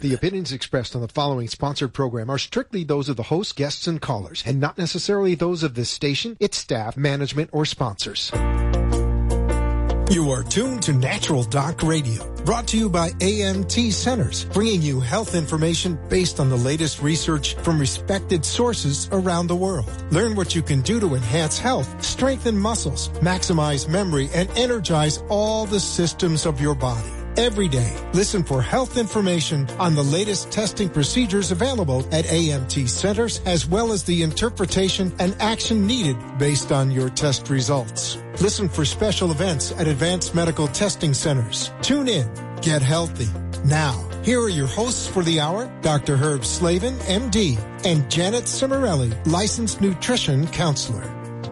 The opinions expressed on the following sponsored program are strictly those of the host, guests, and callers, and not necessarily those of this station, its staff, management, or sponsors. You are tuned to Natural Doc Radio, brought to you by AMT Centers, bringing you health information based on the latest research from respected sources around the world. Learn what you can do to enhance health, strengthen muscles, maximize memory, and energize all the systems of your body. Every day, listen for health information on the latest testing procedures available at AMT Centers, as well as the interpretation and action needed based on your test results. Listen for special events at Advanced Medical Testing Centers. Tune in. Get healthy. Now, here are your hosts for the hour, Dr. Herb Slavin, MD, and Janet Cimarelli, licensed nutrition counselor.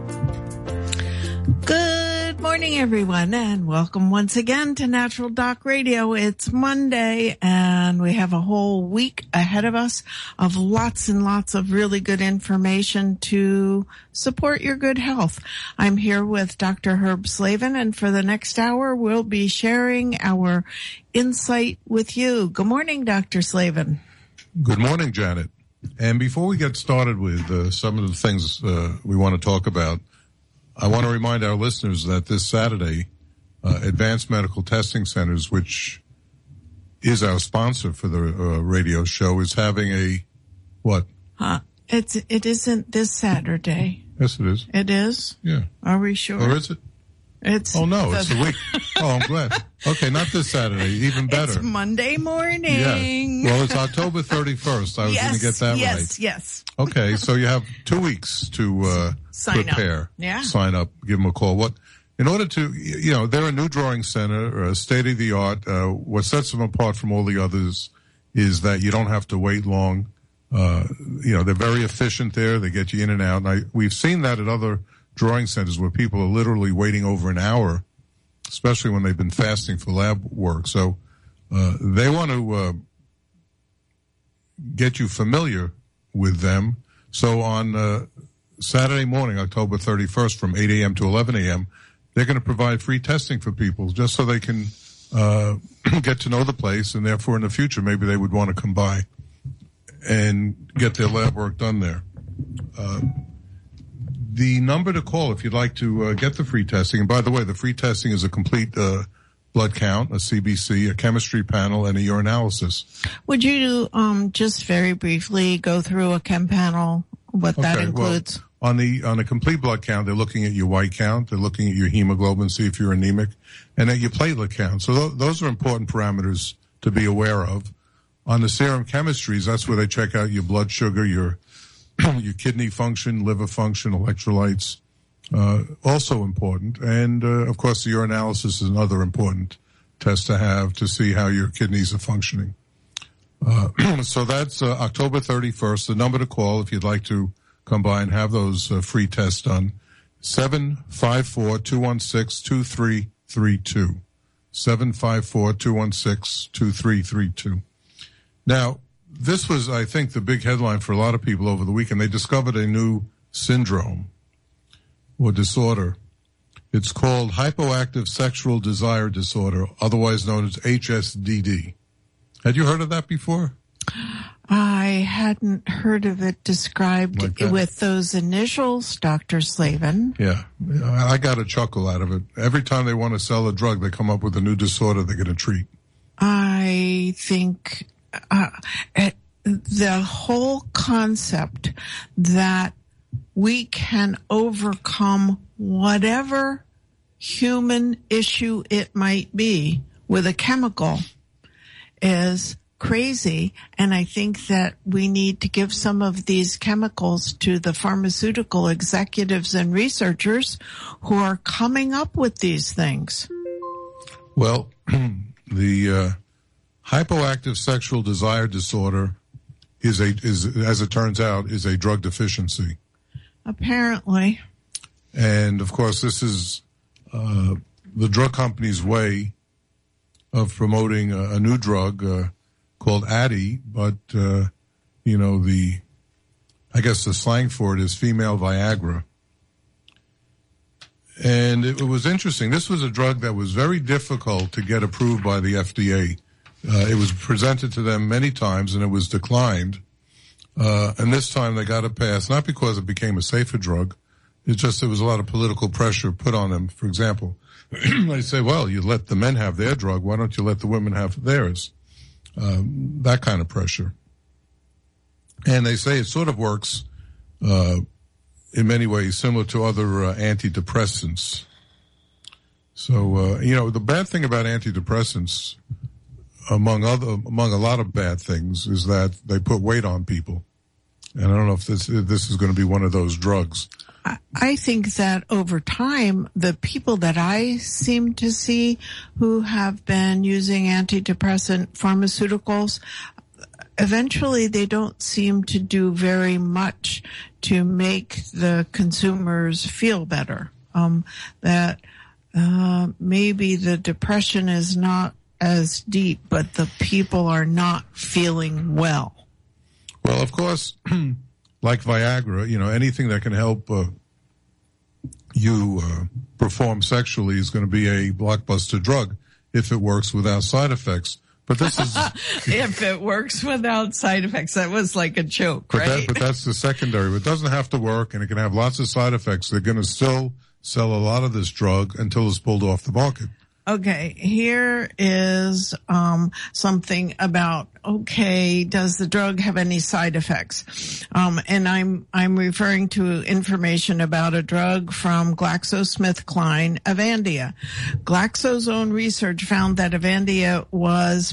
Good morning, everyone, and welcome once again to Natural Doc Radio. It's Monday, and we have a whole week ahead of us of lots and lots of really good information to support your good health. I'm here with Dr. Herb Slavin, and for the next hour, we'll be sharing our insight with you. Good morning, Dr. Slavin. Good morning, Janet. And before we get started with some of the things we want to talk about, I want to remind our listeners that this Saturday, Advanced Medical Testing Centers, which is our sponsor for the radio show, is having a what? It isn't this Saturday. Yes, it is. It is? Yeah. Are we sure? Or is it? It's the week. Oh, I'm glad. Okay, not this Saturday. Even better. It's Monday morning. Yeah. Well, it's October 31st. I was going to get that right. Yes. Okay, so you have 2 weeks to prepare. Up. Yeah. Sign up. Give them a call. In order to, they're a new drawing center, state of the art. What sets them apart from all the others is that you don't have to wait long. They're very efficient there. They get you in and out. And we've seen that at other drawing centers where people are literally waiting over an hour, especially when they've been fasting for lab work. So they want to get you familiar with them. So on Saturday morning, October 31st, from 8 a.m. to 11 a.m., they're going to provide free testing for people just so they can get to know the place, and therefore in the future maybe they would want to come by and get their lab work done there. The number to call if you'd like to get the free testing, and by the way, the free testing is a complete blood count, a CBC, a chemistry panel, and a urinalysis. Would you just very briefly go through a chem panel, what that includes? Well, on a complete blood count, they're looking at your white count, they're looking at your hemoglobin, see if you're anemic, and at your platelet count. So those are important parameters to be aware of. On the serum chemistries, that's where they check out your blood sugar, your kidney function, liver function, electrolytes, also important. And, of course, the urinalysis is another important test to have to see how your kidneys are functioning. So that's October 31st. The number to call if you'd like to come by and have those free tests done, 754-216-2332. 754-216-2332. Now, this was, I think, the big headline for a lot of people over the weekend. They discovered a new syndrome or disorder. It's called hypoactive sexual desire disorder, otherwise known as HSDD. Had you heard of that before? I hadn't heard of it described like with those initials, Dr. Slavin. Yeah, I got a chuckle out of it. Every time they want to sell a drug, they come up with a new disorder they're going to treat. I think the whole concept that we can overcome whatever human issue it might be with a chemical is crazy, and I think that we need to give some of these chemicals to the pharmaceutical executives and researchers who are coming up with these things. Well, the hypoactive sexual desire disorder is, as it turns out, is a drug deficiency. Apparently. And, of course, this is the drug company's way of promoting a new drug called Addy, but, I guess the slang for it is female Viagra. And it was interesting. This was a drug that was very difficult to get approved by the FDA It was presented to them many times, and it was declined. And this time they got it passed, not because it became a safer drug. It's just there was a lot of political pressure put on them. For example, they say, well, you let the men have their drug. Why don't you let the women have theirs? That kind of pressure. And they say it sort of works in many ways similar to other antidepressants. So, the bad thing about antidepressants, among a lot of bad things, is that they put weight on people. And I don't know if this is going to be one of those drugs. I think that over time, the people that I seem to see who have been using antidepressant pharmaceuticals, eventually they don't seem to do very much to make the consumers feel better. Maybe the depression is not as deep, but the people are not feeling well. Well, of course, like Viagra, anything that can help you perform sexually is going to be a blockbuster drug if it works without side effects. But this is if it works without side effects. That was like a joke, right? But that's the secondary. It doesn't have to work, and it can have lots of side effects. They're going to still sell a lot of this drug until it's pulled off the market. Okay, here is something about, does the drug have any side effects? And I'm referring to information about a drug from GlaxoSmithKline, Avandia. Glaxo's own research found that Avandia was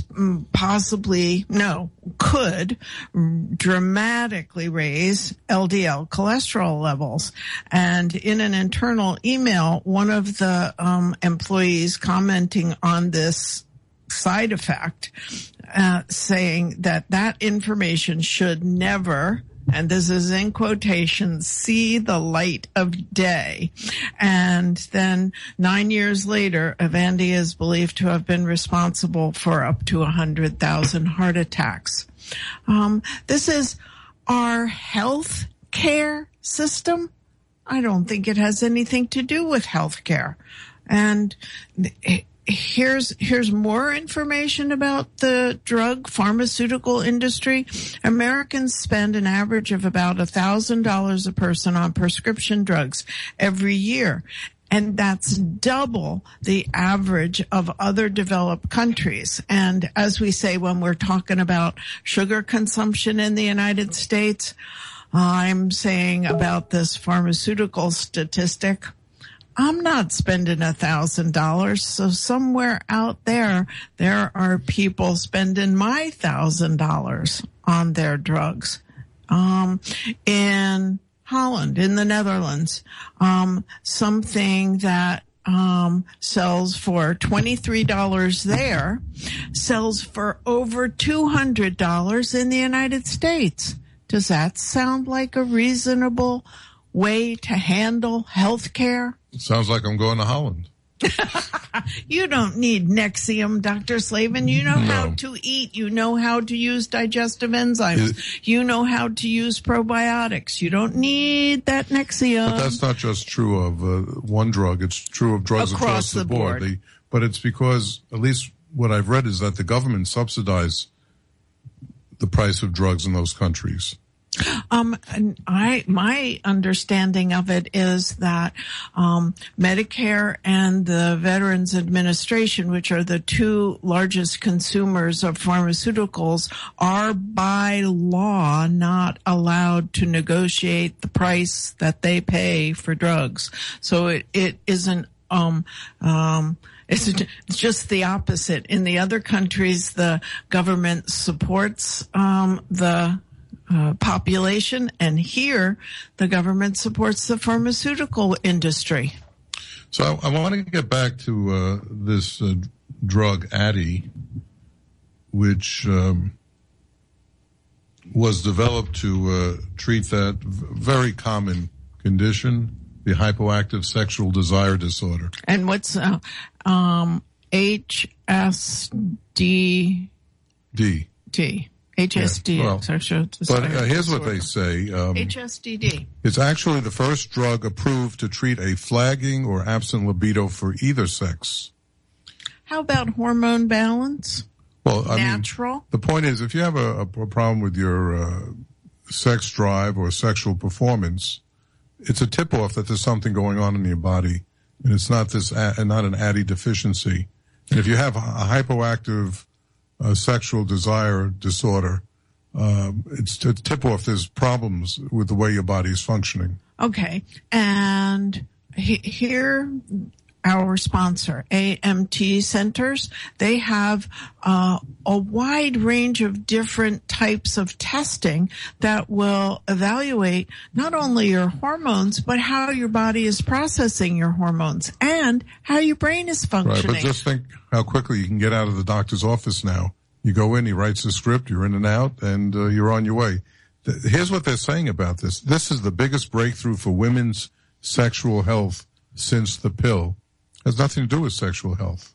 could dramatically raise LDL cholesterol levels. And in an internal email, one of the employees commenting on this side effect, saying that information should never, and this is in quotations, see the light of day. And then 9 years later, Avandia is believed to have been responsible for up to 100,000 heart attacks. This is our health care system. I don't think it has anything to do with health care. And here's more information about the drug pharmaceutical industry. Americans spend an average of about $1,000 a person on prescription drugs every year. And that's double the average of other developed countries. And as we say when we're talking about sugar consumption in the United States, I'm saying about this pharmaceutical statistic, I'm not spending $1,000. So somewhere out there are people spending my $1,000 on their drugs. In Holland, in the Netherlands, something that sells for $23 there sells for over $200 in the United States. Does that sound like a reasonable way to handle health care? Sounds like I'm going to Holland. You don't need Nexium, Dr. Slavin. You know how to eat. You know how to use digestive enzymes. You know how to use probiotics. You don't need that Nexium. But that's not just true of one drug. It's true of drugs across the board. But it's because, at least what I've read, is that the government subsidizes the price of drugs in those countries. My understanding of it is that Medicare and the Veterans Administration, which are the two largest consumers of pharmaceuticals, are by law not allowed to negotiate the price that they pay for drugs. So it isn't it's just the opposite. In the other countries, the government supports the population, and here the government supports the pharmaceutical industry. So I want to get back to this drug Addy, which was developed to treat that very common condition, the hypoactive sexual desire disorder. And what's HSD? D. HSD. Yeah, well, but here's what they say. HSDD. It's actually the first drug approved to treat a flagging or absent libido for either sex. How about hormone balance? Well, natural? I mean, the point is, if you have a problem with your sex drive or sexual performance, it's a tip-off that there's something going on in your body, and it's not not an Addy deficiency. And if you have a hypoactive sexual desire disorder, it's a tip-off there's problems with the way your body is functioning. Okay, and here, our sponsor, AMT Centers, they have a wide range of different types of testing that will evaluate not only your hormones, but how your body is processing your hormones and how your brain is functioning. Right, but just think how quickly you can get out of the doctor's office now. You go in, he writes a script, you're in and out, and you're on your way. Here's what they're saying about this. This is the biggest breakthrough for women's sexual health since the pill. It has nothing to do with sexual health.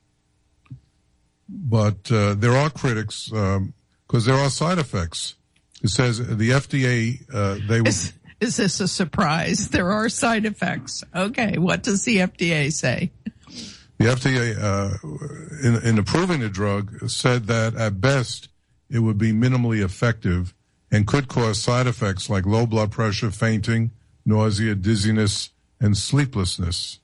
But there are critics, because there are side effects. It says the FDA, they will... Is this a surprise? There are side effects. Okay, what does the FDA say? The FDA, in approving the drug, said that at best it would be minimally effective and could cause side effects like low blood pressure, fainting, nausea, dizziness, and sleeplessness.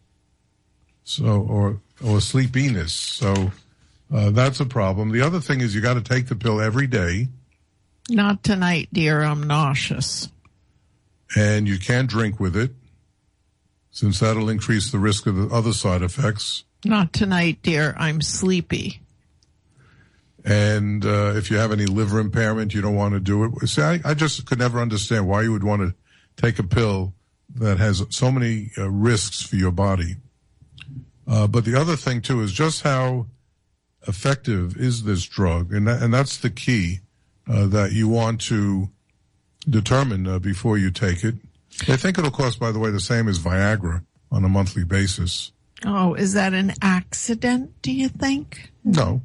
So, or sleepiness. So, that's a problem. The other thing is you got to take the pill every day. Not tonight, dear. I'm nauseous. And you can't drink with it, since that'll increase the risk of the other side effects. Not tonight, dear. I'm sleepy. And if you have any liver impairment, you don't want to do it. See, I just could never understand why you would want to take a pill that has so many risks for your body. But the other thing, too, is just how effective is this drug? And that's the key that you want to determine before you take it. They think it'll cost, by the way, the same as Viagra on a monthly basis. Oh, is that an accident, do you think? No.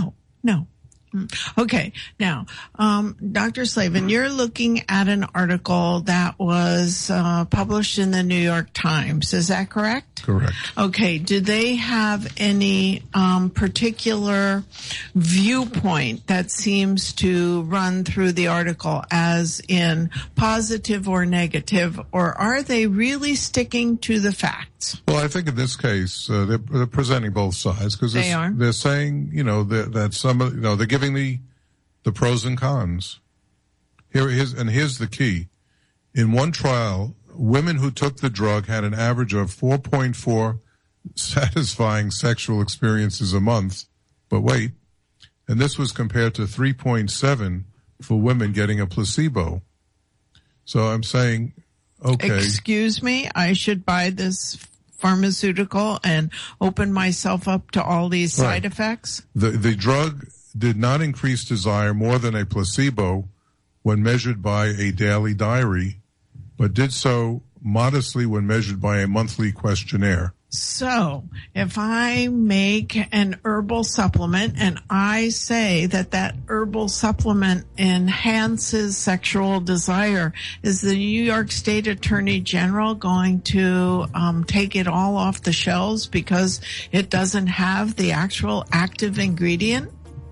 Okay. Now, Dr. Slavin, you're looking at an article that was published in the New York Times. Is that correct? Correct. Okay. Do they have any particular viewpoint that seems to run through the article as in positive or negative, or are they really sticking to the facts? Well, I think in this case, they're presenting both sides because they're saying, that some, they're giving the pros and cons. Here's the key. In one trial, women who took the drug had an average of 4.4 satisfying sexual experiences a month. But wait, and this was compared to 3.7 for women getting a placebo. So I'm saying, okay. Excuse me, I should buy this pharmaceutical and open myself up to all these side effects? The drug did not increase desire more than a placebo when measured by a daily diary, but did so modestly when measured by a monthly questionnaire. So, if I make an herbal supplement and I say that herbal supplement enhances sexual desire, is the New York State Attorney General going to take it all off the shelves because it doesn't have the actual active ingredient?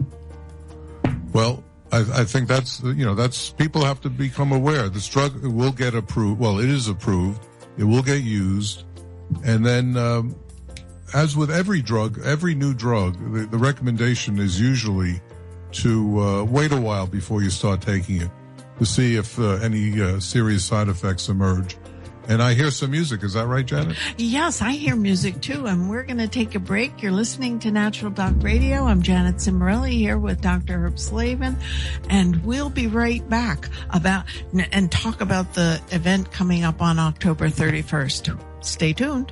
Well, I think that's people have to become aware. This drug will get approved. Well, it is approved. It will get used. And then, as with every drug, every new drug, the recommendation is usually to wait a while before you start taking it to see if any serious side effects emerge. And I hear some music. Is that right, Janet? Yes, I hear music too. And we're going to take a break. You're listening to Natural Doc Radio. I'm Janet Cimorelli here with Dr. Herb Slavin. And we'll be right back and talk about the event coming up on October 31st. Stay tuned.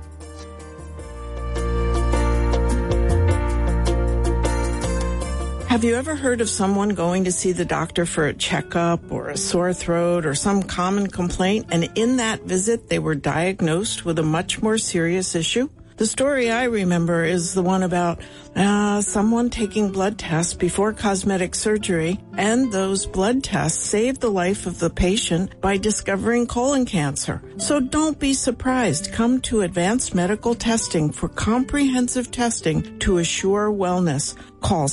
Have you ever heard of someone going to see the doctor for a checkup or a sore throat or some common complaint, and in that visit they were diagnosed with a much more serious issue? The The story I remember is the one about someone taking blood tests before cosmetic surgery, and those blood tests saved the life of the patient by discovering colon cancer. So don't be surprised. Come to Advanced Medical Testing for comprehensive testing to assure wellness. Call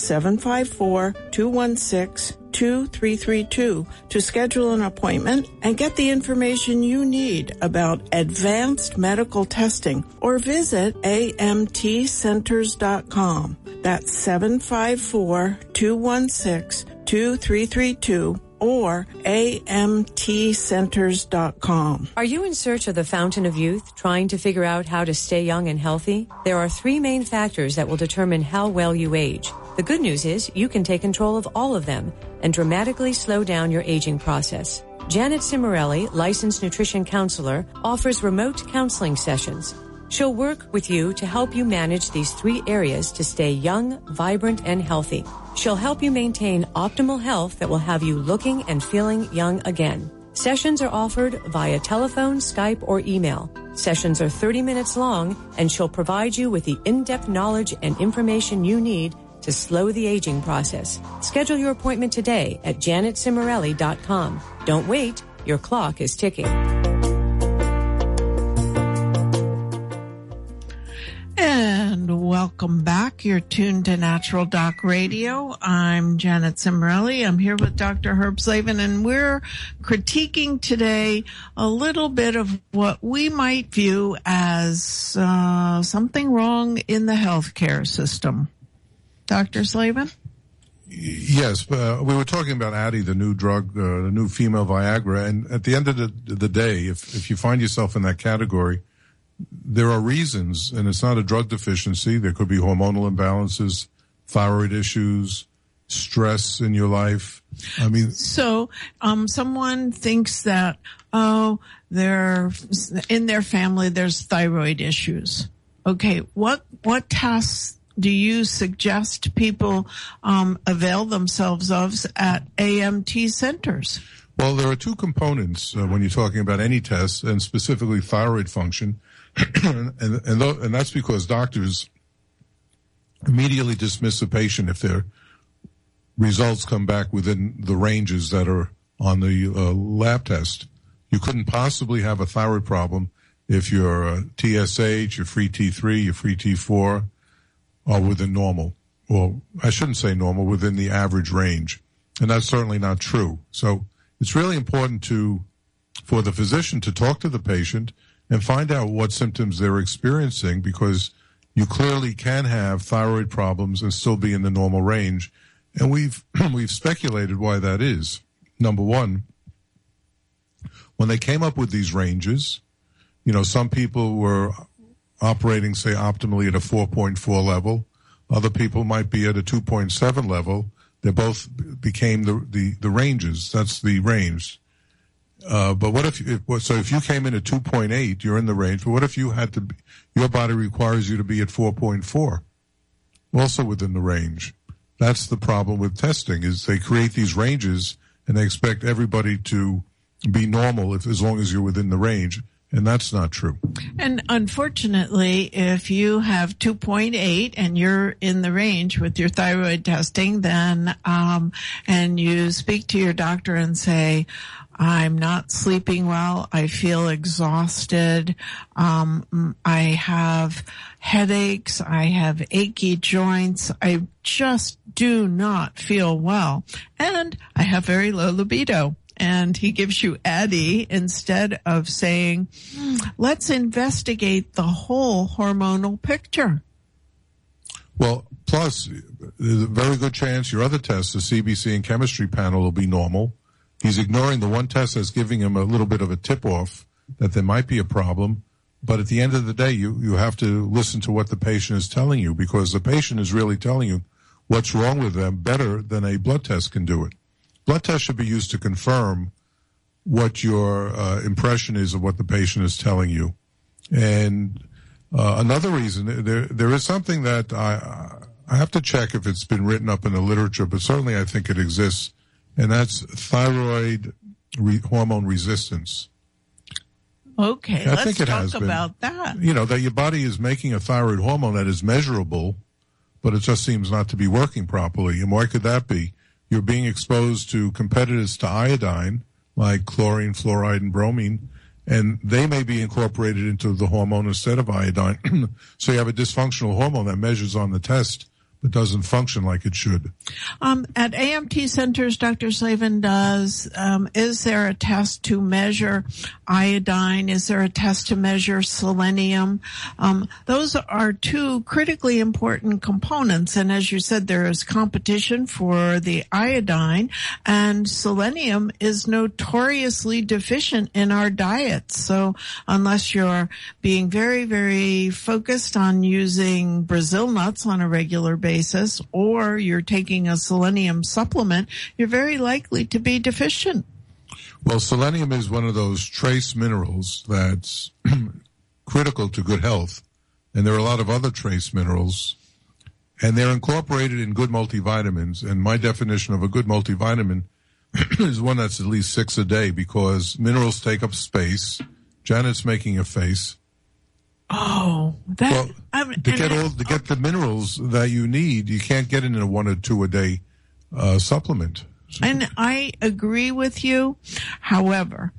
754-216-2332 to schedule an appointment and get the information you need about advanced medical testing, or visit amtcenters.com. That's 754-216-2332 or amtcenters.com. Are you in search of the fountain of youth, trying to figure out how to stay young and healthy? There are 3 main factors that will determine how well you age. The good news is you can take control of all of them and dramatically slow down your aging process. Janet Cimarelli, licensed nutrition counselor, offers remote counseling sessions. She'll work with you to help you manage these 3 areas to stay young, vibrant, and healthy. She'll help you maintain optimal health that will have you looking and feeling young again. Sessions are offered via telephone, Skype, or email. Sessions are 30 minutes long, and she'll provide you with the in-depth knowledge and information you need to slow the aging process. Schedule your appointment today at janetcimarelli.com. Don't wait. Your clock is ticking. And welcome back. You're tuned to Natural Doc Radio. I'm Janet Cimarelli. I'm here with Dr. Herb Slavin, and we're critiquing today a little bit of what we might view as something wrong in the healthcare system. Dr. Slavin? Yes, we were talking about Addyi, the new drug, the new female Viagra, and at the end of the day, if you find yourself in that category, there are reasons, and it's not a drug deficiency. There could be hormonal imbalances, thyroid issues, stress in your life. I mean, so someone thinks that they're in their family there's thyroid issues. Okay, what tests do you suggest people avail themselves of at AMT centers? Well, there are 2 components when you're talking about any test, and specifically thyroid function. and that's because doctors immediately dismiss a patient if their results come back within the ranges that are on the lab test. You couldn't possibly have a thyroid problem if your TSH, your free T3, your free T4 are within normal. Well, I shouldn't say normal, within the average range. And that's certainly not true. So it's really important for the physician to talk to the patient and find out what symptoms they're experiencing, because you clearly can have thyroid problems and still be in the normal range. And we've speculated why that is. Number one, when they came up with these ranges, some people were operating, say, optimally at a 4.4 level. Other people might be at a 2.7 level. They both became the ranges. That's the range. But what if you came in at 2.8, you're in the range. But what if your body requires you to be at 4.4, also within the range? That's the problem with testing, is they create these ranges and they expect everybody to be normal as long as you're within the range. And that's not true. And unfortunately, if you have 2.8 and you're in the range with your thyroid testing, then, and you speak to your doctor and say, I'm not sleeping well, I feel exhausted, I have headaches, I have achy joints, I just do not feel well, and I have very low libido. And he gives you Addyi instead of saying, let's investigate the whole hormonal picture. Well, plus, there's a very good chance your other tests, the CBC and chemistry panel, will be normal. He's ignoring the one test that's giving him a little bit of a tip-off that there might be a problem. But at the end of the day, you have to listen to what the patient is telling you, because the patient is really telling you what's wrong with them better than a blood test can do it. Blood test should be used to confirm what your impression is of what the patient is telling you. And another reason, there is something that I have to check if it's been written up in the literature, but certainly I think it exists, and that's thyroid hormone resistance. Okay, I let's think it has talk been. about that. You know, that your body is making a thyroid hormone that is measurable, but it just seems not to be working properly. And why could that be? You're being exposed to competitors to iodine, like chlorine, fluoride, and bromine, and they may be incorporated into the hormone instead of iodine. So you have a dysfunctional hormone that measures on the test, but doesn't function like it should. At AMT Centers, Dr. Slavin does, is there a test to measure iodine? Is there a test to measure selenium? Those are two critically important components. And as you said, there is competition for the iodine, and selenium is notoriously deficient in our diets. So unless you're being very, very focused on using Brazil nuts on a regular basis, or you're taking a selenium supplement, you're very likely to be deficient. Well, selenium is one of those trace minerals that's critical to good health. And there are a lot of other trace minerals, and they're incorporated in good multivitamins. And my definition of a good multivitamin is one that's at least 6 a day, because minerals take up space. Janet's making a face. Oh, that, well, to get the minerals that you need, you can't get in a 1 or 2 a day supplement. And I agree with you. However,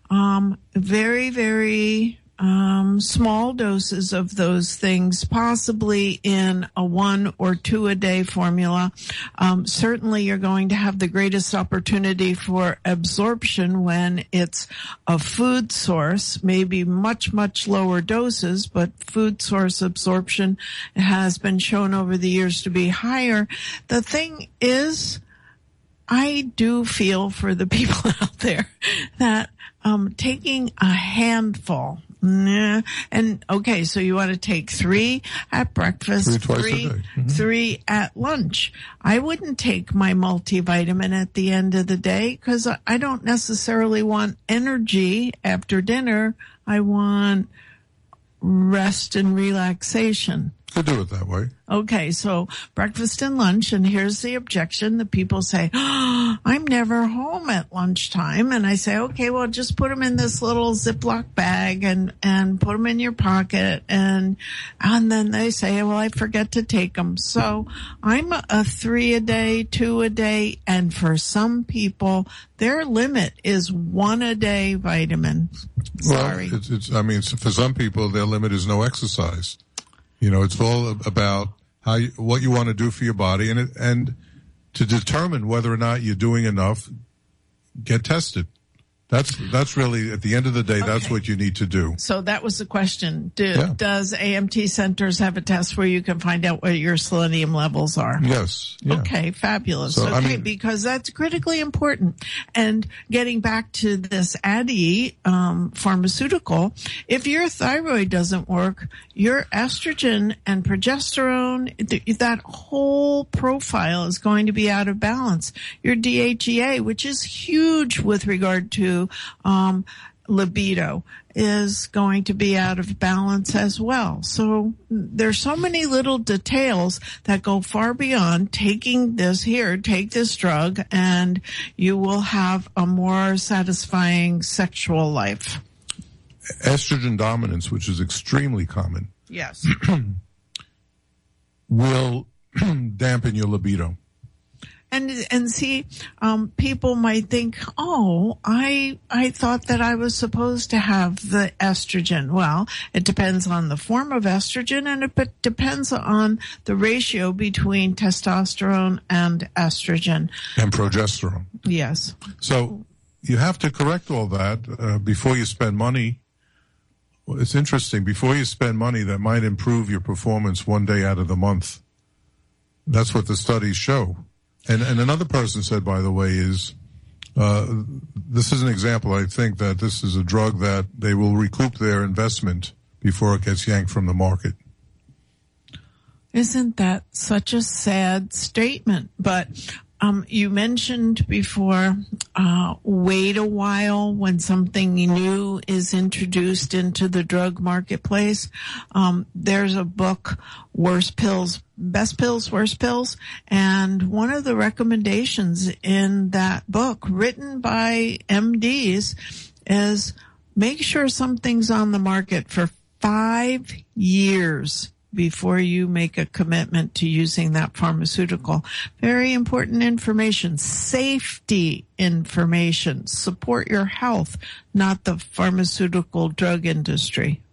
very, very small doses of those things, possibly in a 1 or 2 a day formula. Certainly you're going to have the greatest opportunity for absorption when it's a food source, maybe much, much lower doses, but food source absorption has been shown over the years to be higher. The thing is, I do feel for the people out there that taking a handful, and okay, so you want to take 3 at breakfast, 3 at lunch. I wouldn't take my multivitamin at the end of the day, because I don't necessarily want energy after dinner. I want rest and relaxation. Could do it that way. Okay, so breakfast and lunch, and here's the objection. The people say, oh, I'm never home at lunchtime. And I say, okay, well, just put them in this little Ziploc bag and put them in your pocket. And then they say, well, I forget to take them. So I'm a 3 a day, 2 a day, and for some people, their limit is 1 a day vitamin. Sorry. Well, for some people, their limit is no exercise. You know, it's all about what you want to do for your body, and to determine whether or not you're doing enough, get tested. That's really, at the end of the day, that's what you need to do. So that was the question. Does AMT Centers have a test where you can find out what your selenium levels are? Yes. Yeah. Okay, fabulous. So, because that's critically important. And getting back to this Addy pharmaceutical, if your thyroid doesn't work, your estrogen and progesterone, that whole profile is going to be out of balance. Your DHEA, which is huge with regard to libido, is going to be out of balance as well. So there's so many little details that go far beyond taking this here, take this drug, and you will have a more satisfying sexual life. Estrogen dominance, which is extremely common, yes, will dampen your libido. And see, people might think, oh, I thought that I was supposed to have the estrogen. Well, it depends on the form of estrogen, and it depends on the ratio between testosterone and estrogen. And progesterone. Yes. So you have to correct all that before you spend money. Well, it's interesting. Before you spend money that might improve your performance 1 day out of the month. That's what the studies show. And another person said, by the way, is this is an example. I think that this is a drug that they will recoup their investment before it gets yanked from the market. Isn't that such a sad statement? But you mentioned before, wait a while when something new is introduced into the drug marketplace. There's a book, Worst Pills, Best Pills, Worst Pills, and one of the recommendations in that book, written by MDs, is make sure something's on the market for 5 years before you make a commitment to using that pharmaceutical. Very important information, safety information. Support your health, not the pharmaceutical drug industry.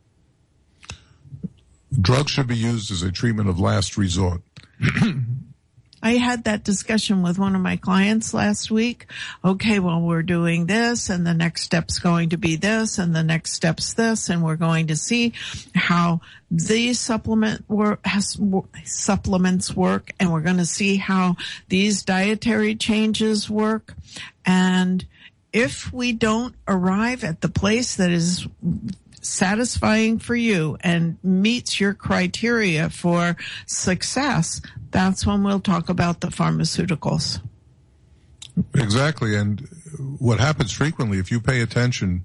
Drugs should be used as a treatment of last resort. I had that discussion with one of my clients last week. Okay, well, we're doing this, and the next step's going to be this, and the next step's this, and we're going to see how these supplements work, and we're going to see how these dietary changes work. And if we don't arrive at the place that is satisfying for you and meets your criteria for success, that's when we'll talk about the pharmaceuticals. Exactly. And what happens frequently, if you pay attention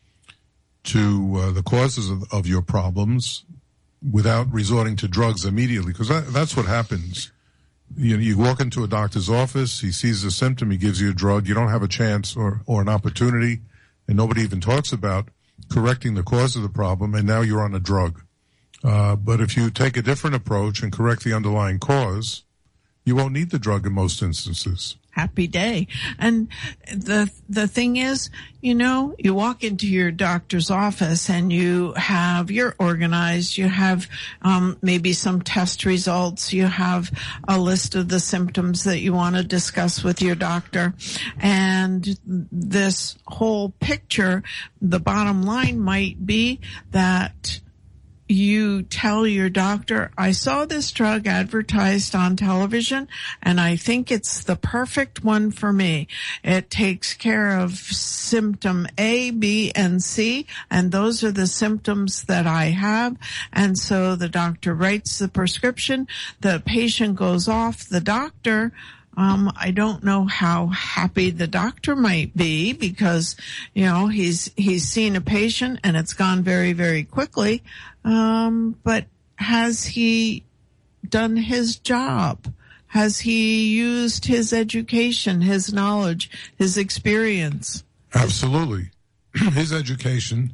to the causes of your problems without resorting to drugs immediately, because that's what happens. You walk into a doctor's office, he sees a symptom, he gives you a drug, you don't have a chance or an opportunity, and nobody even talks about correcting the cause of the problem, and now you're on a drug. But if you take a different approach and correct the underlying cause, you won't need the drug in most instances. Happy day. And the thing is, you walk into your doctor's office and you're organized, you have maybe some test results, you have a list of the symptoms that you want to discuss with your doctor. And this whole picture, the bottom line might be that you tell your doctor, I saw this drug advertised on television, and I think it's the perfect one for me. It takes care of symptom A, B, and C, and those are the symptoms that I have. And so the doctor writes the prescription. The patient goes off. The doctor, I don't know how happy the doctor might be because, he's seen a patient and it's gone very, very quickly. But has he done his job? Has he used his education, his knowledge, his experience? Absolutely. His education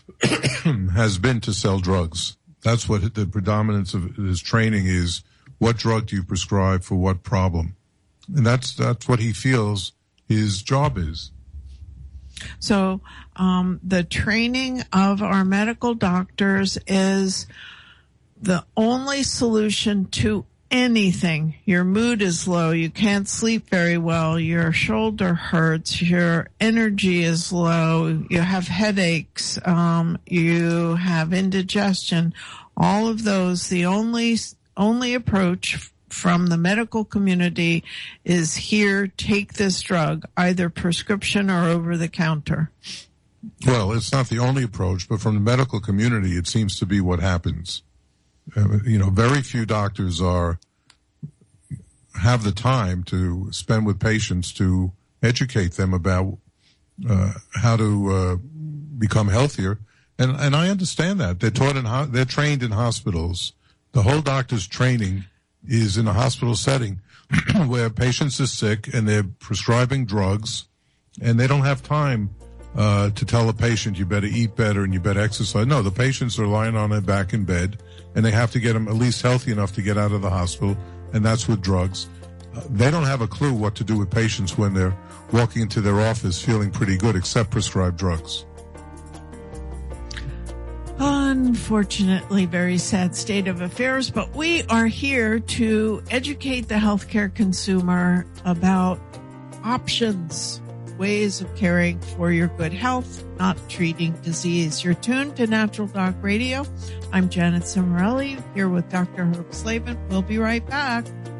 has been to sell drugs. That's what the predominance of his training is. What drug do you prescribe for what problem? And that's what he feels his job is. So the training of our medical doctors is the only solution to anything. Your mood is low, you can't sleep very well, your shoulder hurts, your energy is low, you have headaches, you have indigestion. All of those, the only approach from the medical community is here, take this drug, either prescription or over the counter. Well, it's not the only approach, but from the medical community, it seems to be what happens. Very few doctors have the time to spend with patients to educate them about how to become healthier. And I understand that. They're trained in hospitals. The whole doctor's training is in a hospital setting where patients are sick and they're prescribing drugs and they don't have time to tell a patient you better eat better and you better exercise. No, the patients are lying on their back in bed and they have to get them at least healthy enough to get out of the hospital, and that's with drugs. They don't have a clue what to do with patients when they're walking into their office feeling pretty good except prescribe drugs. Unfortunately, very sad state of affairs, but we are here to educate the healthcare consumer about options, ways of caring for your good health, not treating disease. You're tuned to Natural Doc Radio. I'm Janet Cimarelli here with Dr. Herb Slavin. We'll be right back.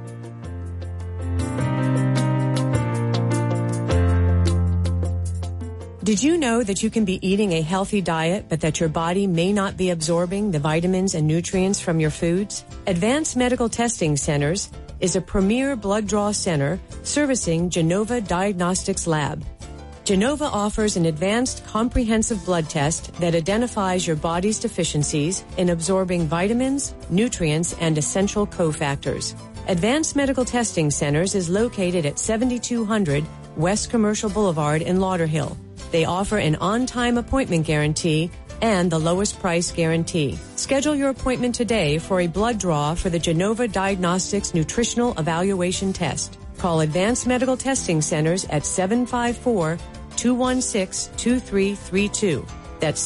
Did you know that you can be eating a healthy diet, but that your body may not be absorbing the vitamins and nutrients from your foods? Advanced Medical Testing Centers is a premier blood draw center servicing Genova Diagnostics Lab. Genova offers an advanced comprehensive blood test that identifies your body's deficiencies in absorbing vitamins, nutrients, and essential cofactors. Advanced Medical Testing Centers is located at 7200 West Commercial Boulevard in Lauderhill. They offer an on-time appointment guarantee and the lowest price guarantee. Schedule your appointment today for a blood draw for the Genova Diagnostics Nutritional Evaluation Test. Call Advanced Medical Testing Centers at 754-216-2332. That's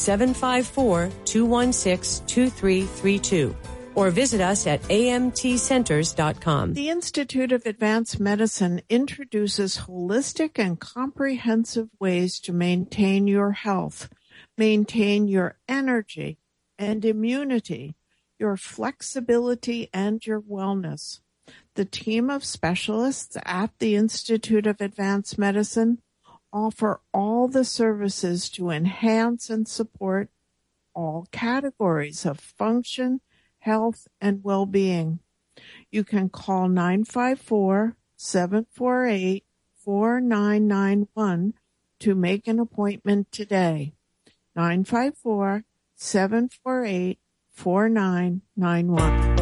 754-216-2332. Or visit us at amtcenters.com. The Institute of Advanced Medicine introduces holistic and comprehensive ways to maintain your health, maintain your energy and immunity, your flexibility and your wellness. The team of specialists at the Institute of Advanced Medicine offer all the services to enhance and support all categories of function, health, and well-being. You can call 954-748-4991 to make an appointment today. 954-748-4991.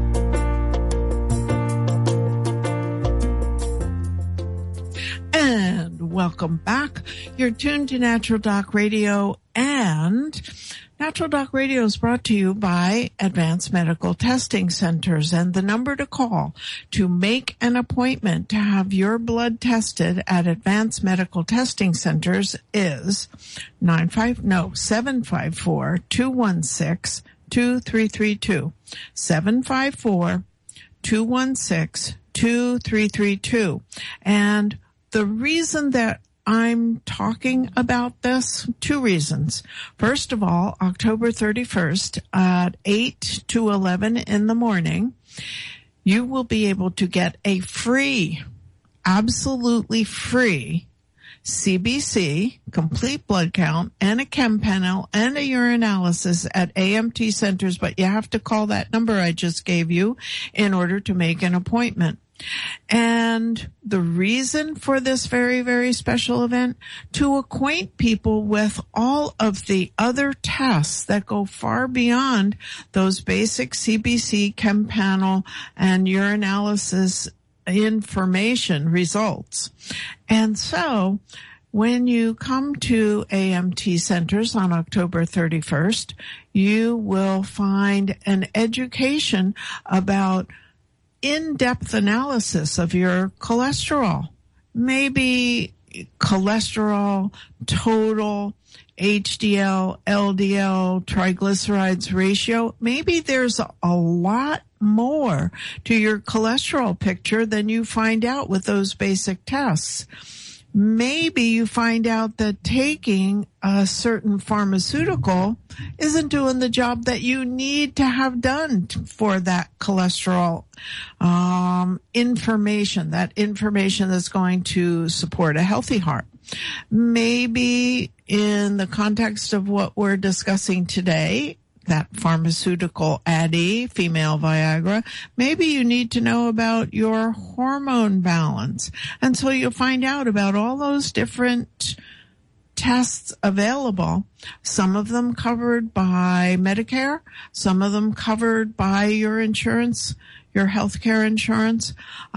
And welcome back. You're tuned to Natural Doc Radio, and Natural Doc Radio is brought to you by Advanced Medical Testing Centers, and the number to call to make an appointment to have your blood tested at Advanced Medical Testing Centers is 754-216-2332. 754-216-2332. And the reason that I'm talking about this, two reasons. First of all, October 31st at 8 to 11 in the morning, you will be able to get a free, absolutely free CBC, complete blood count, and a chem panel, and a urinalysis at AMT Centers, but you have to call that number I just gave you in order to make an appointment. And the reason for this very, very special event, to acquaint people with all of the other tests that go far beyond those basic CBC, chem panel, and urinalysis information results. And so when you come to AMT Centers on October 31st, you will find an education about in-depth analysis of your cholesterol, maybe cholesterol, total, HDL, LDL, triglycerides ratio. Maybe there's a lot more to your cholesterol picture than you find out with those basic tests. Maybe you find out that taking a certain pharmaceutical isn't doing the job that you need to have done for that cholesterol information, that information that's going to support a healthy heart. Maybe in the context of what we're discussing today, that pharmaceutical Addy, female Viagra, maybe you need to know about your hormone balance. And so you'll find out about all those different tests available, some of them covered by Medicare, some of them covered by your insurance, your healthcare insurance.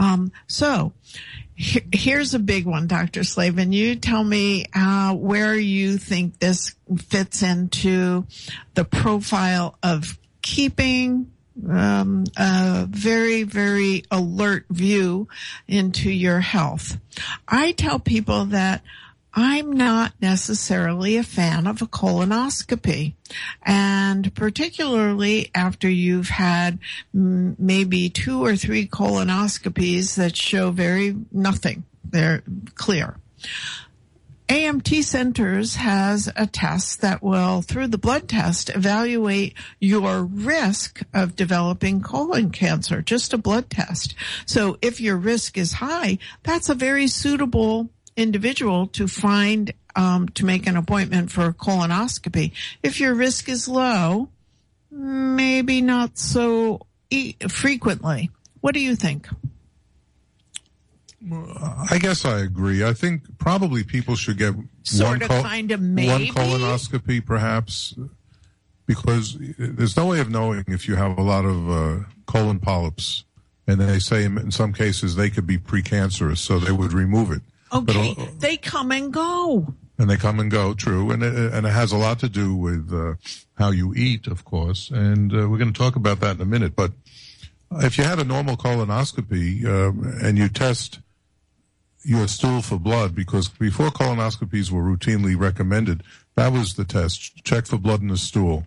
Here's a big one, Dr. Slavin. You tell me where you think this fits into the profile of keeping a very, very alert view into your health. I tell people that I'm not necessarily a fan of a colonoscopy, and particularly after you've had maybe 2 or 3 colonoscopies that show nothing. They're clear. AMT Centers has a test that will, through the blood test, evaluate your risk of developing colon cancer, just a blood test. So if your risk is high, that's a very suitable individual to find, to make an appointment for a colonoscopy. If your risk is low, maybe not so frequently. What do you think? I guess I agree. I think probably people should get one colonoscopy, perhaps, because there's no way of knowing if you have a lot of colon polyps. And they say in some cases they could be precancerous, so they would remove it. Okay, they come and go. And they come and go, true. And it has a lot to do with how you eat, of course. And we're going to talk about that in a minute. But if you had a normal colonoscopy and you test your stool for blood, because before colonoscopies were routinely recommended, that was the test. Check for blood in the stool.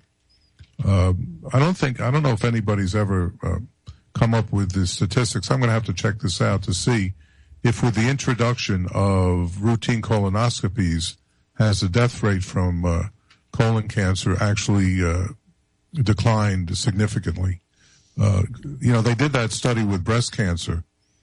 I don't know if anybody's ever come up with the statistics. I'm going to have to check this out to see if with the introduction of routine colonoscopies has the death rate from colon cancer actually declined significantly. They did that study with breast cancer.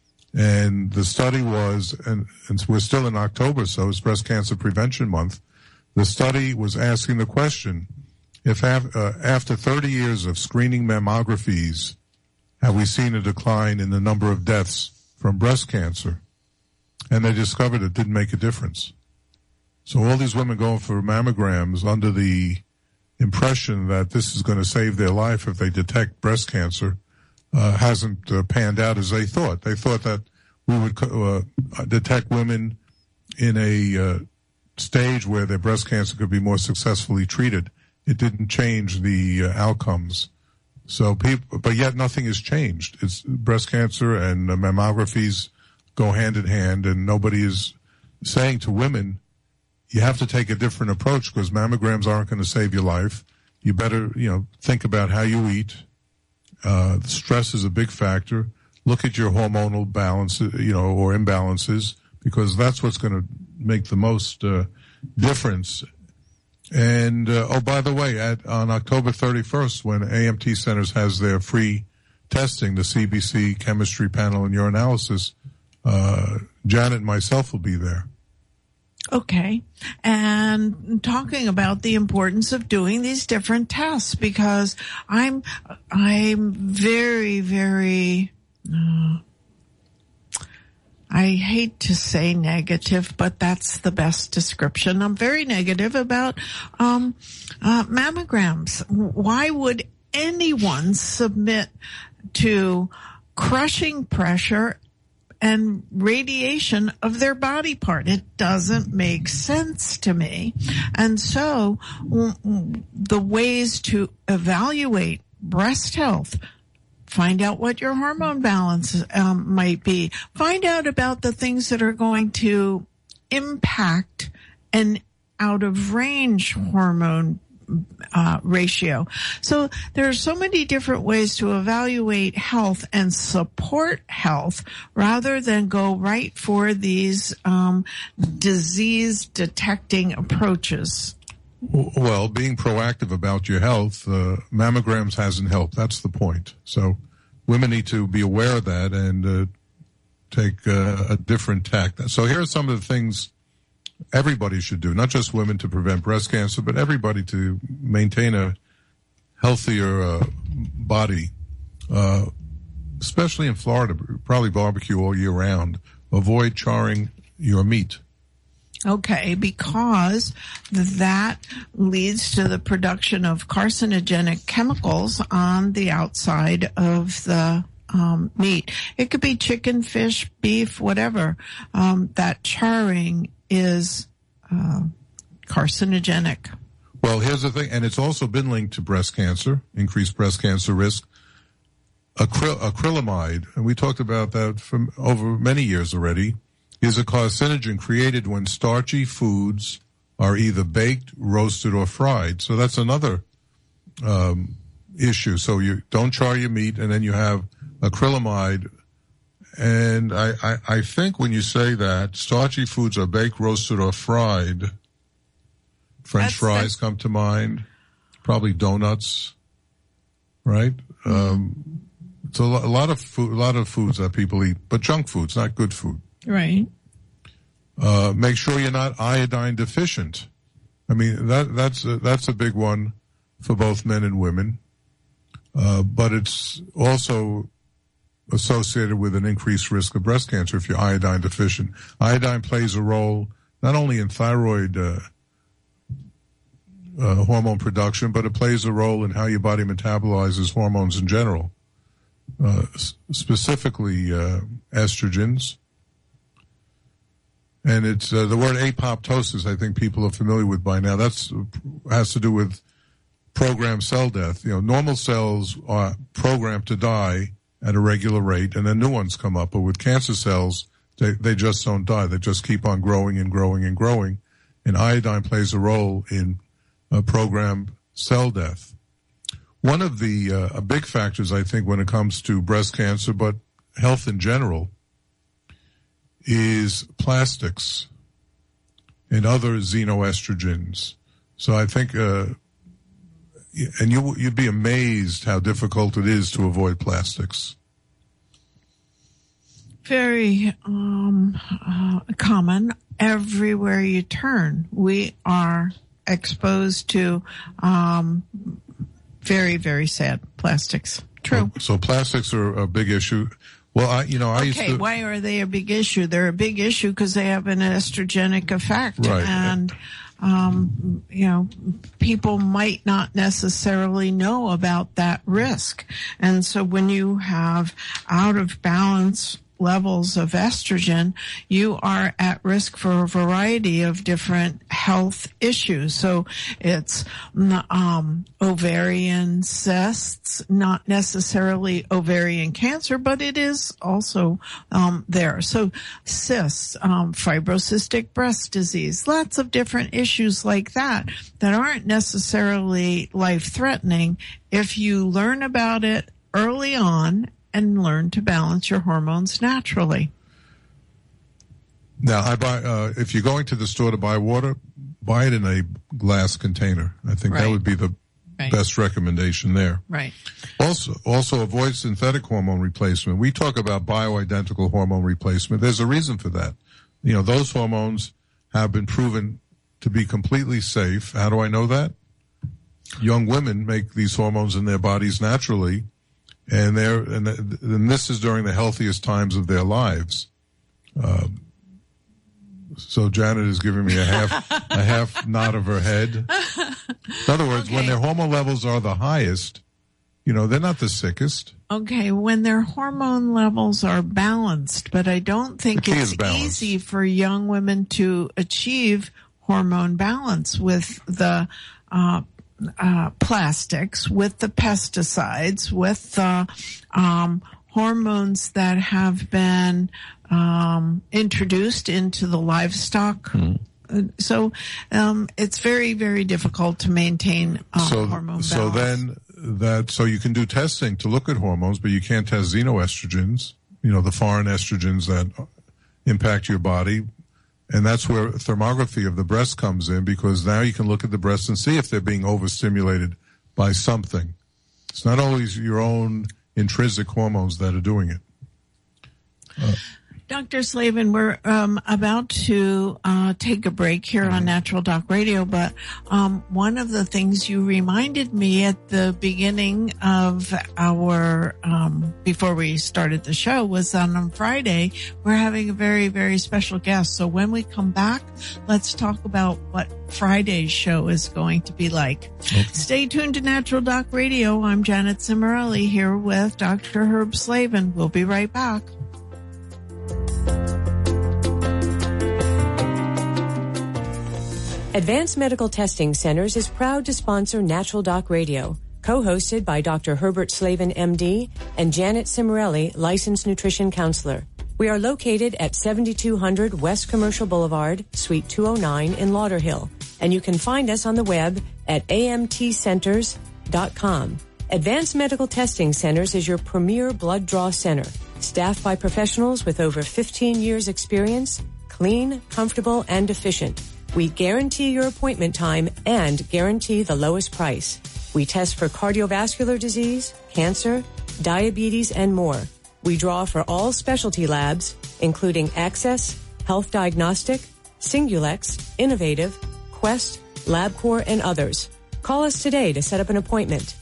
And the study was, and we're still in October, so it's Breast Cancer Prevention Month. The study was asking the question, if after 30 years of screening mammographies, have we seen a decline in the number of deaths from breast cancer? And they discovered it didn't make a difference. So all these women going for mammograms under the impression that this is going to save their life if they detect breast cancer hasn't panned out as they thought. They thought that we would detect women in a stage where their breast cancer could be more successfully treated. It didn't change the outcomes. So but yet nothing has changed. It's breast cancer and mammographies go hand in hand, and nobody is saying to women, you have to take a different approach because mammograms aren't going to save your life. You better, think about how you eat. Stress is a big factor. Look at your hormonal balance, or imbalances, because that's what's going to make the most difference. And, by the way, on October 31st, when AMT Centers has their free testing, the CBC chemistry panel and urinalysis, Janet and myself will be there. Okay. And talking about the importance of doing these different tests, because I'm very, very, I hate to say negative, but that's the best description. I'm very negative about, mammograms. Why would anyone submit to crushing pressure and radiation of their body part? It doesn't make sense to me. And so the ways to evaluate breast health, find out what your hormone balance might be, find out about the things that are going to impact an out of range hormone ratio. So there are so many different ways to evaluate health and support health rather than go right for these disease detecting approaches. Well, being proactive about your health, mammograms hasn't helped. That's the point. So women need to be aware of that and take a different tack. So here are some of the things everybody should do, not just women to prevent breast cancer, but everybody to maintain a healthier body, especially in Florida. Probably barbecue all year round. Avoid charring your meat. Okay, because that leads to the production of carcinogenic chemicals on the outside of the meat. It could be chicken, fish, beef, whatever. That charring is carcinogenic. Well, here's the thing, and it's also been linked to breast cancer, increased breast cancer risk. Acrylamide, and we talked about that from over many years already, is a carcinogen created when starchy foods are either baked, roasted, or fried. So that's another issue. So you don't char your meat, and then you have acrylamide. And I think when you say that, starchy foods are baked, roasted, or fried, French fries come to mind, probably donuts, right? It's a lot of foods that people eat, but junk foods, not good food. Right. Make sure you're not iodine deficient. I mean, that's a big one for both men and women. But it's also associated with an increased risk of breast cancer if you're iodine deficient. Iodine plays a role not only in thyroid hormone production, but it plays a role in how your body metabolizes hormones in general, specifically estrogens. And it's the word apoptosis, I think people are familiar with by now. That's has to do with programmed cell death. Normal cells are programmed to die at a regular rate, and then new ones come up. But with cancer cells, they just don't die. They just keep on growing and growing and growing. And iodine plays a role in programmed cell death. One of the big factors, I think, when it comes to breast cancer, but health in general, is plastics and other xenoestrogens. So I think, and you'd be amazed how difficult it is to avoid plastics. Very common. Everywhere you turn, we are exposed to very, very sad plastics. True. So plastics are a big issue. Well, I used to. Why are they a big issue? They're a big issue because they have an estrogenic effect. Right. And, people might not necessarily know about that risk. And so when you have out of balance levels of estrogen, you are at risk for a variety of different health issues. So it's ovarian cysts, not necessarily ovarian cancer, but it is also there. So cysts, fibrocystic breast disease, lots of different issues like that aren't necessarily life-threatening if you learn about it early on and learn to balance your hormones naturally. Now, I buy. If you're going to the store to buy water, buy it in a glass container. I think that would be the best recommendation there. Right. Also avoid synthetic hormone replacement. We talk about bioidentical hormone replacement. There's a reason for that. Those hormones have been proven to be completely safe. How do I know that? Young women make these hormones in their bodies naturally. And this is during the healthiest times of their lives. So Janet is giving me a half nod of her head. In other words, when their hormone levels are the highest, they're not the sickest. Okay, when their hormone levels are balanced, but I don't think it's easy for young women to achieve hormone balance with the plastics, with the pesticides, with the hormones that have been introduced into the livestock. So it's very, very difficult to maintain hormone balance. So you can do testing to look at hormones, but you can't test xenoestrogens, the foreign estrogens that impact your body. And that's where thermography of the breast comes in, because now you can look at the breast and see if they're being overstimulated by something. It's not always your own intrinsic hormones that are doing it. Dr. Slavin, we're about to take a break here on Natural Doc Radio, but one of the things you reminded me at the beginning of our, before we started the show, was on Friday, we're having a very, very special guest. So when we come back, let's talk about what Friday's show is going to be like. Okay. Stay tuned to Natural Doc Radio. I'm Janet Cimarelli here with Dr. Herb Slavin. We'll be right back. Advanced Medical Testing Centers is proud to sponsor Natural Doc Radio, co-hosted by Dr. Herbert Slavin, MD, and Janet Cimarelli, licensed nutrition counselor. We are located at 7200 West Commercial Boulevard, Suite 209 in Lauderhill, and you can find us on the web at amtcenters.com. Advanced Medical Testing Centers is your premier blood draw center, staffed by professionals with over 15 years experience, clean, comfortable, and efficient. We guarantee your appointment time and guarantee the lowest price. We test for cardiovascular disease, cancer, diabetes, and more. We draw for all specialty labs, including Access, Health Diagnostic, Singulex, Innovative, Quest, LabCorp, and others. Call us today to set up an appointment.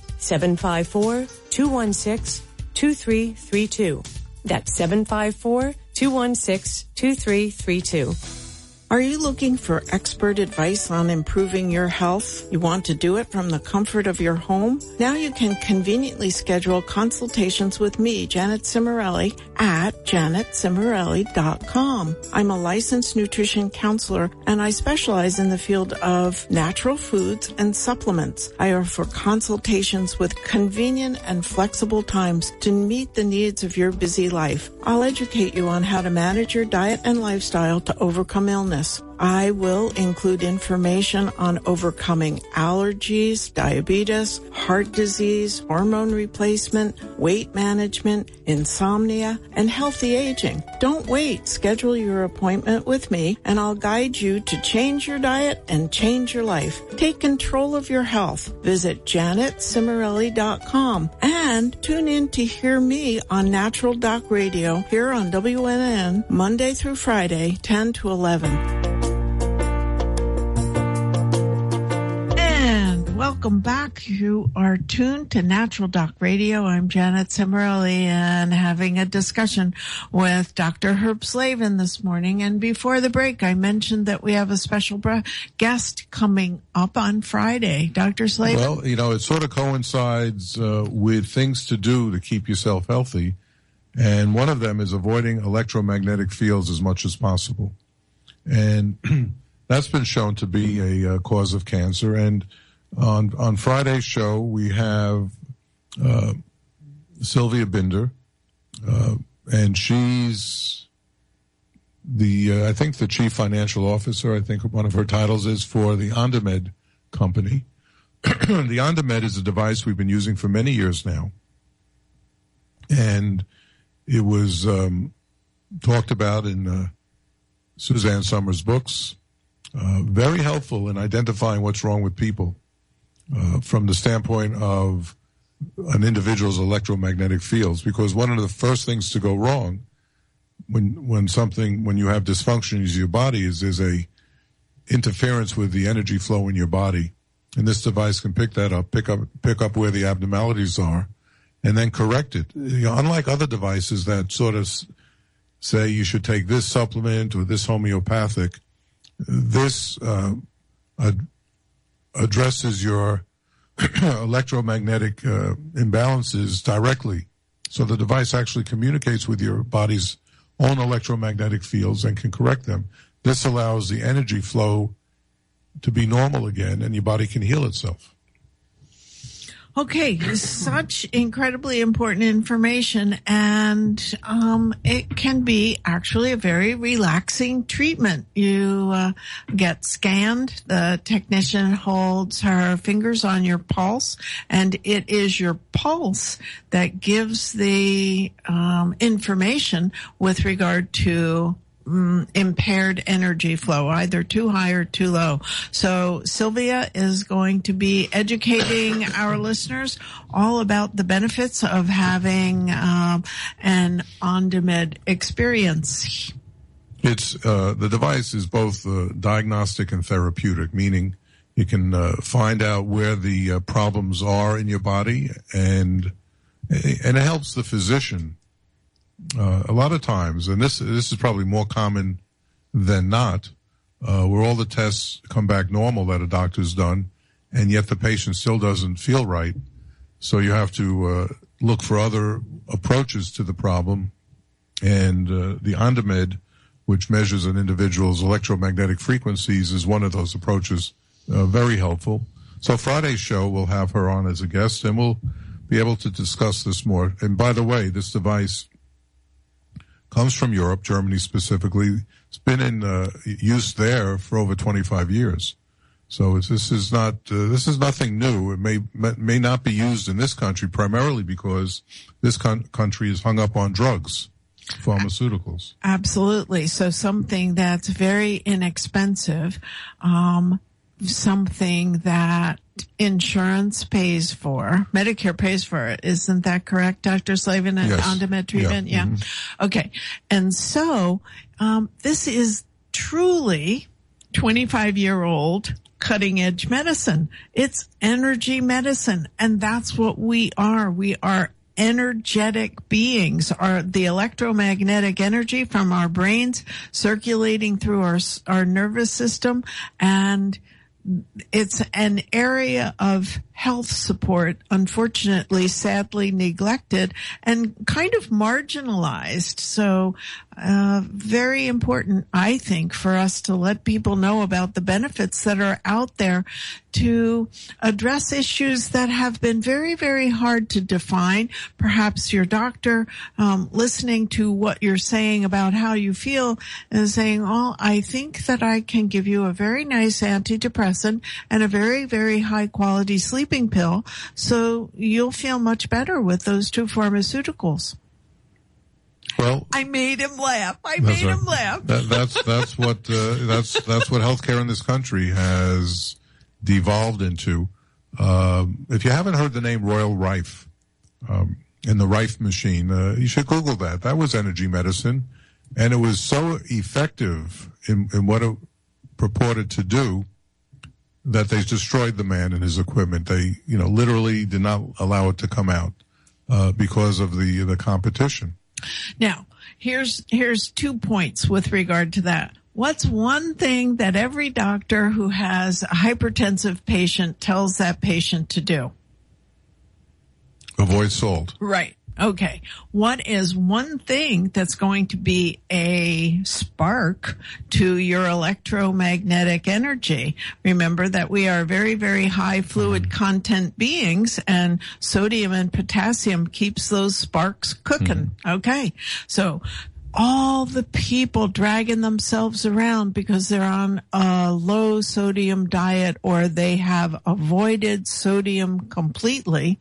754-216-2332. That's 754-216-2332. Are you looking for expert advice on improving your health? You want to do it from the comfort of your home? Now you can conveniently schedule consultations with me, Janet Cimarelli, at janetcimarelli.com. I'm a licensed nutrition counselor, and I specialize in the field of natural foods and supplements. I offer consultations with convenient and flexible times to meet the needs of your busy life. I'll educate you on how to manage your diet and lifestyle to overcome illness. I will include information on overcoming allergies, diabetes, heart disease, hormone replacement, weight management, insomnia, and healthy aging. Don't wait. Schedule your appointment with me, and I'll guide you to change your diet and change your life. Take control of your health. Visit janetcimarelli.com and tune in to hear me on Natural Doc Radio here on WNN Monday through Friday, 10 to 11. Welcome back. You are tuned to Natural Doc Radio. I'm Janet Cimarelli and having a discussion with Dr. Herb Slavin this morning. And before the break, I mentioned that we have a special guest coming up on Friday. Dr. Slavin? Well, it sort of coincides with things to do to keep yourself healthy. And one of them is avoiding electromagnetic fields as much as possible. And that's been shown to be a cause of cancer. And on Friday's show, we have Sylvia Binder, and she's I think the chief financial officer. I think one of her titles is for the OnDemed company. The OnDemed is a device we've been using for many years now, and it was talked about in Suzanne Summers' books. Very helpful in identifying what's wrong with people. From the standpoint of an individual's electromagnetic fields, because one of the first things to go wrong when you have dysfunction in your body is there's a interference with the energy flow in your body, and this device can pick that up, pick up where the abnormalities are, and then correct it. Unlike other devices that sort of say you should take this supplement or this homeopathic, this addresses your electromagnetic imbalances directly. So the device actually communicates with your body's own electromagnetic fields and can correct them. This allows the energy flow to be normal again, and your body can heal itself. Okay, such incredibly important information, and it can be actually a very relaxing treatment. You get scanned. The technician holds her fingers on your pulse, and it is your pulse that gives the information with regard to impaired energy flow, either too high or too low. So Sylvia is going to be educating our listeners all about the benefits of having an OnDemed experience. It's the device is both diagnostic and therapeutic, meaning you can find out where the problems are in your body, and it helps the physician. A lot of times, and this is probably more common than not, where all the tests come back normal that a doctor's done, and yet the patient still doesn't feel right. So you have to look for other approaches to the problem. And the OnDemed, which measures an individual's electromagnetic frequencies, is one of those approaches. Very helpful. So Friday's show, we'll have her on as a guest, and we'll be able to discuss this more. And by the way, this device comes from Europe, Germany specifically. It's been in use there for over 25 years. So this is nothing new. It may not be used in this country primarily because this country is hung up on drugs, pharmaceuticals. Absolutely. So something that's very inexpensive, something that insurance pays for, Medicare pays for it. Isn't that correct, Dr. Slavin, an OnDemed treatment? Yeah. Mm-hmm. Okay. And so, this is truly 25-year-old cutting edge medicine. It's energy medicine. And that's what we are. We are energetic beings. Are the electromagnetic energy from our brains circulating through our nervous system, and it's an area of health support, unfortunately, sadly neglected and kind of marginalized. So, very important, I think, for us to let people know about the benefits that are out there to address issues that have been very, very hard to define. Perhaps your doctor, listening to what you're saying about how you feel and saying, oh, I think that I can give you a very nice antidepressant and a very, very high quality sleeping pill, so you'll feel much better with those two pharmaceuticals. Well, I made him laugh. Him laugh. That's what healthcare in this country has devolved into. If you haven't heard the name Royal Rife, and the Rife machine, you should Google that. That was energy medicine, and it was so effective in what it purported to do that they destroyed the man and his equipment. They, literally did not allow it to come out because of the competition. Now, here's 2 points with regard to that. What's one thing that every doctor who has a hypertensive patient tells that patient to do? Avoid salt. Right. Okay. What is one thing that's going to be a spark to your electromagnetic energy? Remember that we are very, very high fluid content beings, and sodium and potassium keeps those sparks cooking. Okay. So all the people dragging themselves around because they're on a low sodium diet or they have avoided sodium completely.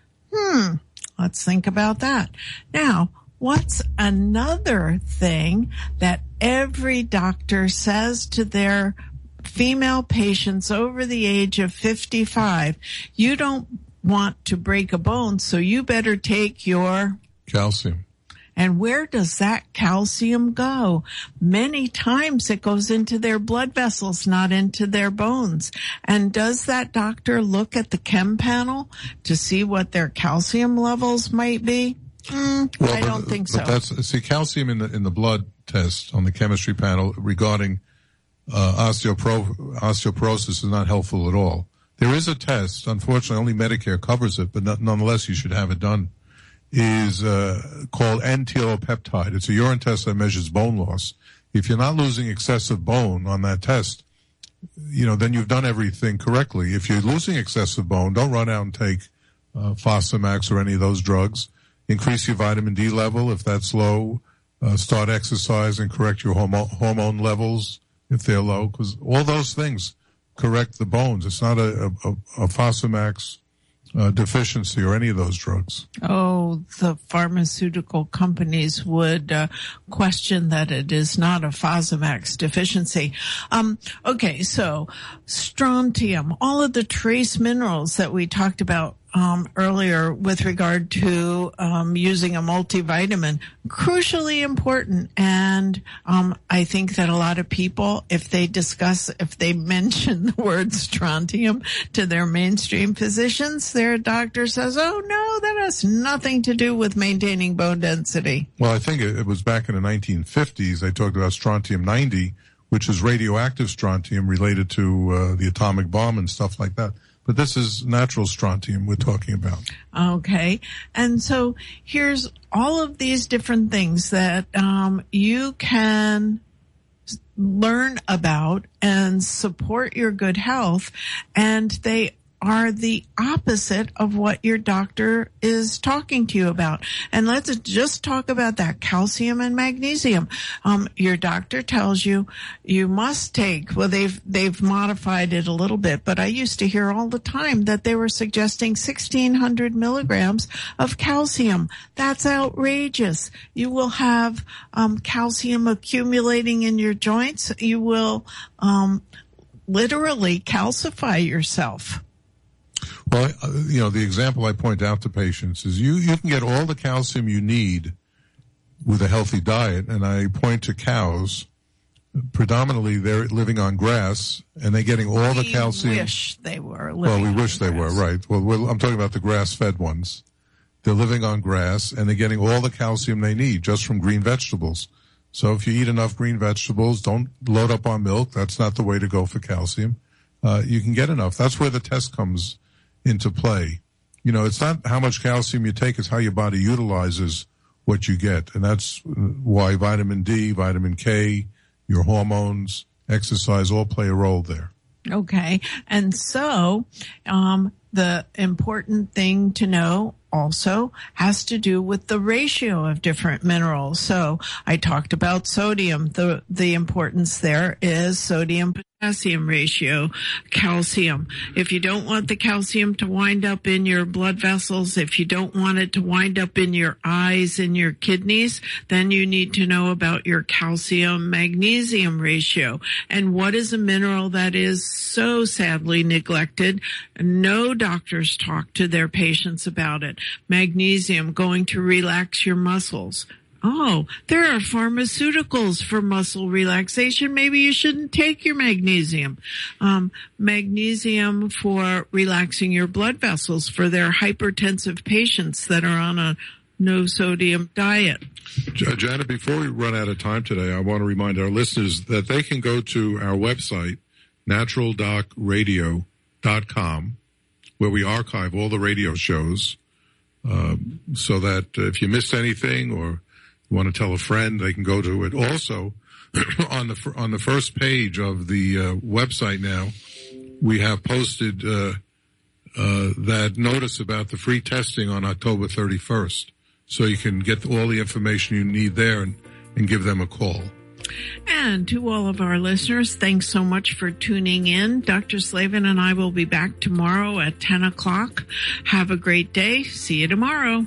Let's think about that. Now, what's another thing that every doctor says to their female patients over the age of 55? You don't want to break a bone, so you better take your calcium. And where does that calcium go? Many times it goes into their blood vessels, not into their bones. And does that doctor look at the chem panel to see what their calcium levels might be? I don't think so. Calcium in the blood test on the chemistry panel regarding osteoporosis is not helpful at all. There is a test, unfortunately only Medicare covers it, but nonetheless you should have it done. Is called N-telopeptide. It's a urine test that measures bone loss. If you're not losing excessive bone on that test, then you've done everything correctly. If you're losing excessive bone, don't run out and take Fosamax or any of those drugs. Increase your vitamin D level if that's low. Start exercise and correct your hormone levels if they're low, because all those things correct the bones. It's not a Fosamax deficiency or any of those drugs. Oh, the pharmaceutical companies would question that it is not a Fosamax deficiency. Okay, so strontium, all of the trace minerals that we talked about earlier with regard to using a multivitamin, crucially important. And I think that a lot of people, if they mention the word strontium to their mainstream physicians, their doctor says, oh no, that has nothing to do with maintaining bone density. Well, I think it was back in the 1950s they talked about strontium-90, which is radioactive strontium related to the atomic bomb and stuff like that. But this is natural strontium we're talking about. Okay. And so here's all of these different things that you can learn about and support your good health, and they are the opposite of what your doctor is talking to you about. And let's just talk about that calcium and magnesium. Your doctor tells you must take, well, they've modified it a little bit, but I used to hear all the time that they were suggesting 1,600 milligrams of calcium. That's outrageous. You will have calcium accumulating in your joints. You will literally calcify yourself. Well, the example I point out to patients is you can get all the calcium you need with a healthy diet, and I point to cows. Predominantly, they're living on grass, and they're getting all the calcium. We wish they were living we wish they were, right. Well, I'm talking about the grass-fed ones. they're living on grass, and they're getting all the calcium they need just from green vegetables. So if you eat enough green vegetables, don't load up on milk. That's not the way to go for calcium. You can get enough. That's where the test comes into play. It's not how much calcium you take, it's how your body utilizes what you get. And that's why vitamin D, vitamin K, your hormones, exercise all play a role there. Okay. And so, the important thing to know also has to do with the ratio of different minerals. So I talked about sodium. The importance there is sodium-potassium ratio, calcium. If you don't want the calcium to wind up in your blood vessels, if you don't want it to wind up in your eyes and your kidneys, then you need to know about your calcium-magnesium ratio. And what is a mineral that is so sadly neglected? No doctors talk to their patients about it. Magnesium, going to relax your muscles. Oh, there are pharmaceuticals for muscle relaxation. Maybe you shouldn't take your magnesium. Magnesium for relaxing your blood vessels for their hypertensive patients that are on a no sodium diet. Janet, before we run out of time today, I want to remind our listeners that they can go to our website, naturaldocradio.com, where we archive all the radio shows. So that if you missed anything or you want to tell a friend, they can go to it. Also, on the first page of the website now, we have posted that notice about the free testing on October 31st. So you can get all the information you need there and give them a call. And to all of our listeners, thanks so much for tuning in. Dr. Slavin and I will be back tomorrow at 10 o'clock. Have a great day. See you tomorrow.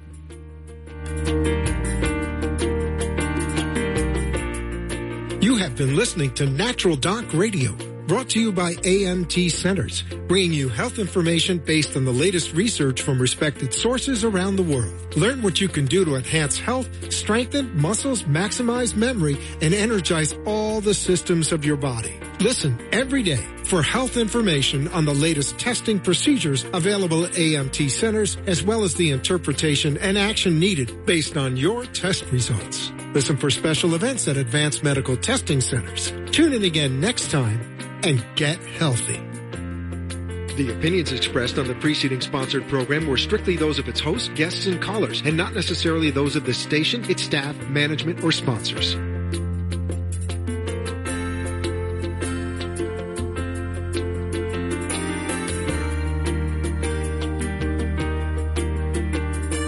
You have been listening to Natural Doc Radio, brought to you by AMT Centers, bringing you health information based on the latest research from respected sources around the world. Learn what you can do to enhance health, strengthen muscles, maximize memory, and energize all the systems of your body. Listen every day for health information on the latest testing procedures available at AMT Centers, as well as the interpretation and action needed based on your test results. Listen for special events at Advanced Medical Testing Centers. Tune in again next time and get healthy. The opinions expressed on the preceding sponsored program were strictly those of its hosts, guests, and callers, and not necessarily those of the station, its staff, management, or sponsors.